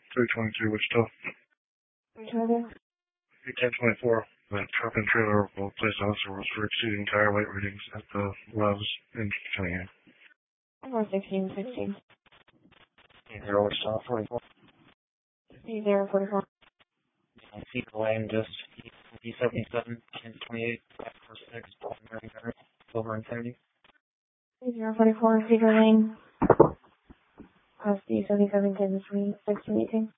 322 Wichita. 322? 1024. The truck and trailer will place officer was for exceeding tire weight readings at the Loves in Cunningham. 1616. 0 Wichita 44. 044. Cedar Lane, just D77, 1028, 546, Mary Mary, Silver Infinity. 044, Cedar Lane. D77, Kansas Street, 1618.